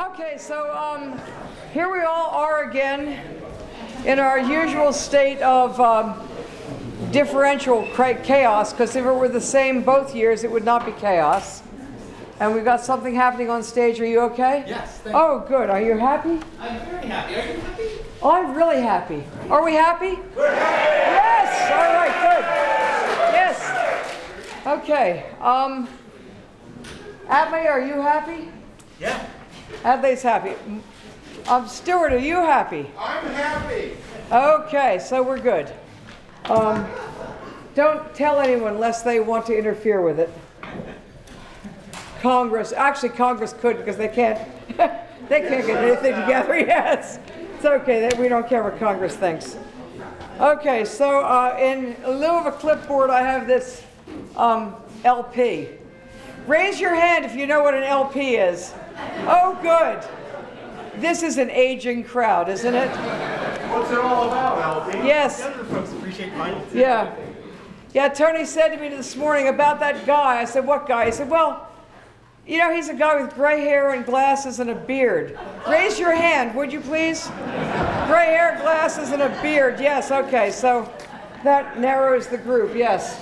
Okay, so here we all are again in our usual state of differential chaos, because if it were the same both years, it would not be chaos. And we've got something happening on stage. Are you okay? Yes, thank you. Oh, good. Are you happy? I'm very happy. Are you happy? Oh, I'm really happy. Are we happy? We're happy! Yes! All right, good. Yes. Okay. Adley, are you happy? Yeah. Adley's happy. Stuart, are you happy? I'm happy. Okay, so we're good. Don't tell anyone unless they want to interfere with it. Congress could, because they can't get anything together. Yes, it's okay. We don't care what Congress thinks. Okay, so in lieu of a clipboard, I have this LP. Raise your hand if you know what an LP is. Oh, good. This is an aging crowd, isn't it? What's it all about, LP? Yes. Younger folks appreciate vinyl too. Yeah. Yeah, Tony said to me this morning about that guy. I said, what guy? He said, well, you know, he's a guy with gray hair and glasses and a beard. Raise your hand, would you please? Gray hair, glasses, and a beard. Yes, okay, so that narrows the group, yes.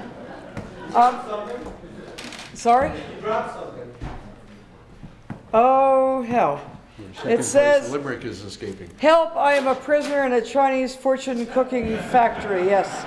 Sorry? You dropped something. Oh, hell. It says, Limerick is escaping. help, I am a prisoner in a Chinese fortune cooking factory, yes.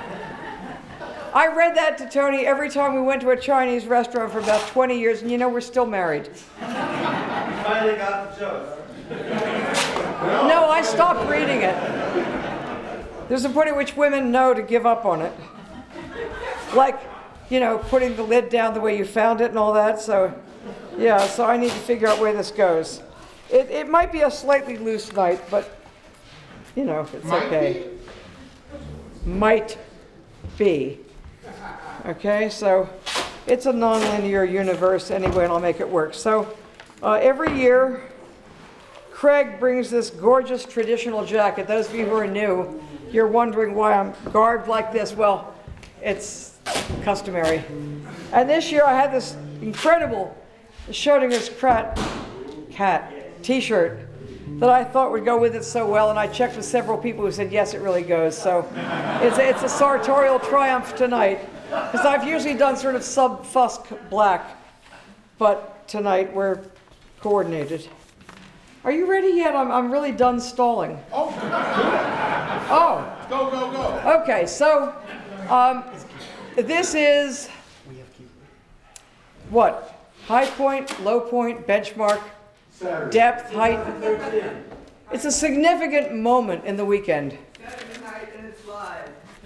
I read that to Tony every time we went to a Chinese restaurant for about 20 years, and you know, we're still married. You finally got the joke. No, I stopped reading it. There's a point at which women know to give up on it. Like, you know, putting the lid down the way you found it and all that, so, yeah, so I need to figure out where this goes. It might be a slightly loose night, but, you know, it's okay. Might be. Okay, so it's a nonlinear universe anyway, and I'll make it work. So every year, Craig brings this gorgeous traditional jacket. Those of you who are new, you're wondering why I'm garbed like this. Well, it's customary. And this year I had this incredible Schrodinger's cat t-shirt that I thought would go with it so well, and I checked with several people who said, yes, it really goes. So it's a sartorial triumph tonight, because I've usually done sort of sub-fusk black, but tonight we're coordinated. Are you ready yet? I'm really done stalling. Oh. Go. Okay, so this is what? High point, low point, benchmark, Saturday. depth, height. It's a significant moment in the weekend. Saturday night and it's live.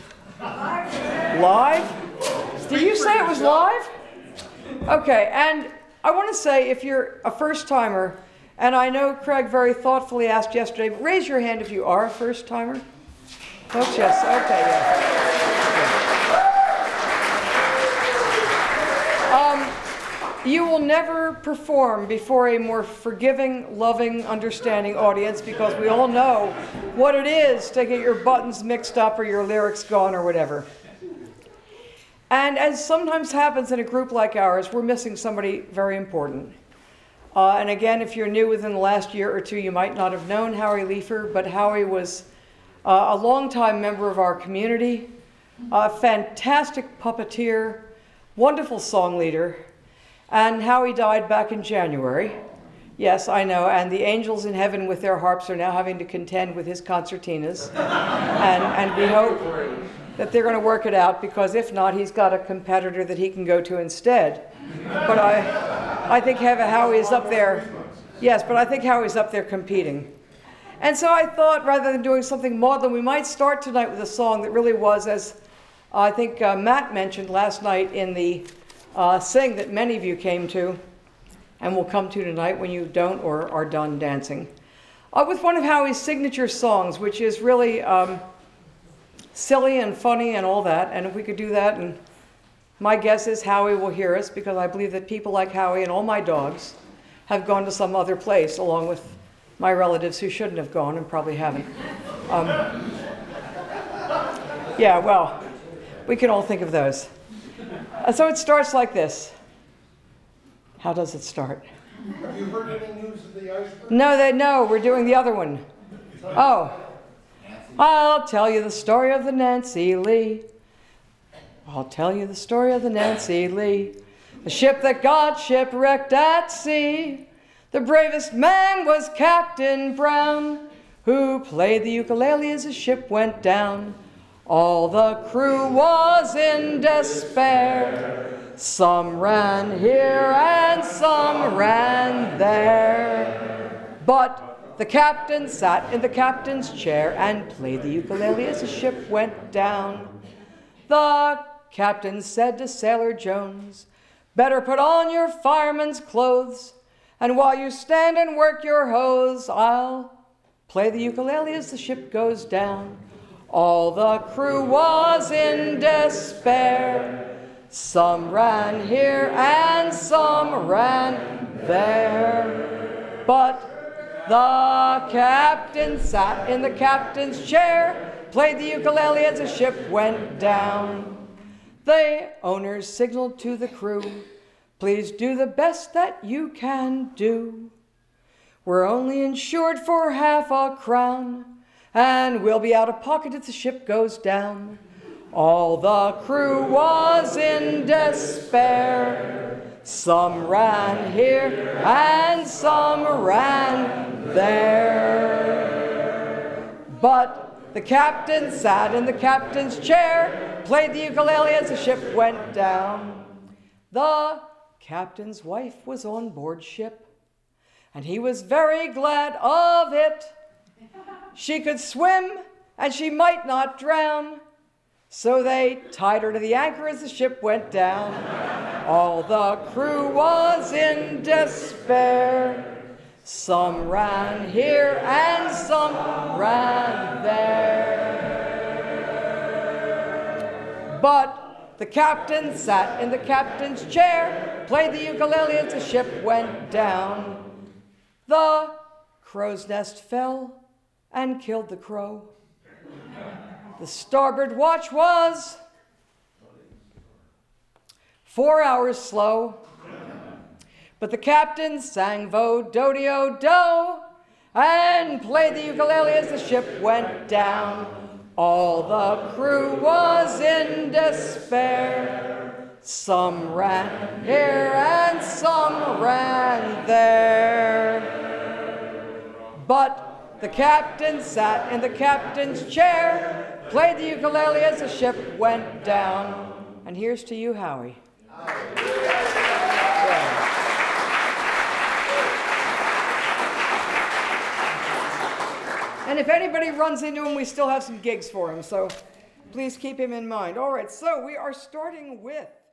Live? Did you say it was live? Okay, and I want to say, if you're a first timer, and I know Craig very thoughtfully asked yesterday, but raise your hand if you are a first timer. Folks, yes, okay, yeah. You will never perform before a more forgiving, loving, understanding audience, because we all know what it is to get your buttons mixed up or your lyrics gone or whatever. And as sometimes happens in a group like ours, we're missing somebody very important. And again, if you're new within the last year or two, you might not have known Howie Leifer, but Howie was a longtime member of our community, a fantastic puppeteer, wonderful song leader. And Howie died back in January. Yes, I know. And the angels in heaven with their harps are now having to contend with his concertinas. and we hope that they're going to work it out, because if not, he's got a competitor that he can go to instead. But I think Howie is up there. Yes, but I think Howie's up there competing. And so I thought, rather than doing something maudlin, we might start tonight with a song that really was, as I think Matt mentioned last night in the sing that many of you came to and will come to tonight when you don't or are done dancing, with one of Howie's signature songs, which is really silly and funny and all that. And if we could do that, and my guess is Howie will hear us, because I believe that people like Howie and all my dogs have gone to some other place, along with my relatives who shouldn't have gone and probably haven't. Yeah, well, we can all think of those. So it starts like this. How does it start? Have you heard any news of the iceberg? No, we're doing the other one. Oh, I'll tell you the story of the Nancy Lee. I'll tell you the story of the Nancy Lee, the ship that got shipwrecked at sea. The bravest man was Captain Brown, who played the ukulele as the ship went down. All the crew was in despair. Some ran here and some ran there. But the captain sat in the captain's chair and played the ukulele as the ship went down. The captain said to Sailor Jones, "Better put on your fireman's clothes, and while you stand and work your hose, I'll play the ukulele as the ship goes down." All the crew was in despair. Some ran here and some ran there. But the captain sat in the captain's chair, played the ukulele as the ship went down. The owners signaled to the crew, "Please do the best that you can do. We're only insured for £50, and we'll be out of pocket if the ship goes down." All the crew was in despair. Some ran here and some ran there. But the captain sat in the captain's chair, played the ukulele as the ship went down. The captain's wife was on board ship, and he was very glad of it. She could swim, and she might not drown, so they tied her to the anchor as the ship went down. All the crew was in despair. Some ran here and some ran there. But the captain sat in the captain's chair, played the ukulele as the ship went down. The crow's nest fell and killed the crow. The starboard watch was 4 hours slow. But the captain sang vo-do-de-o-do and played the ukulele as the ship went down. All the crew was in despair. Some ran here and some ran there. But the captain sat in the captain's chair, played the ukulele as the ship went down. And here's to you, Howie. And if anybody runs into him, we still have some gigs for him, so please keep him in mind. All right, so we are starting with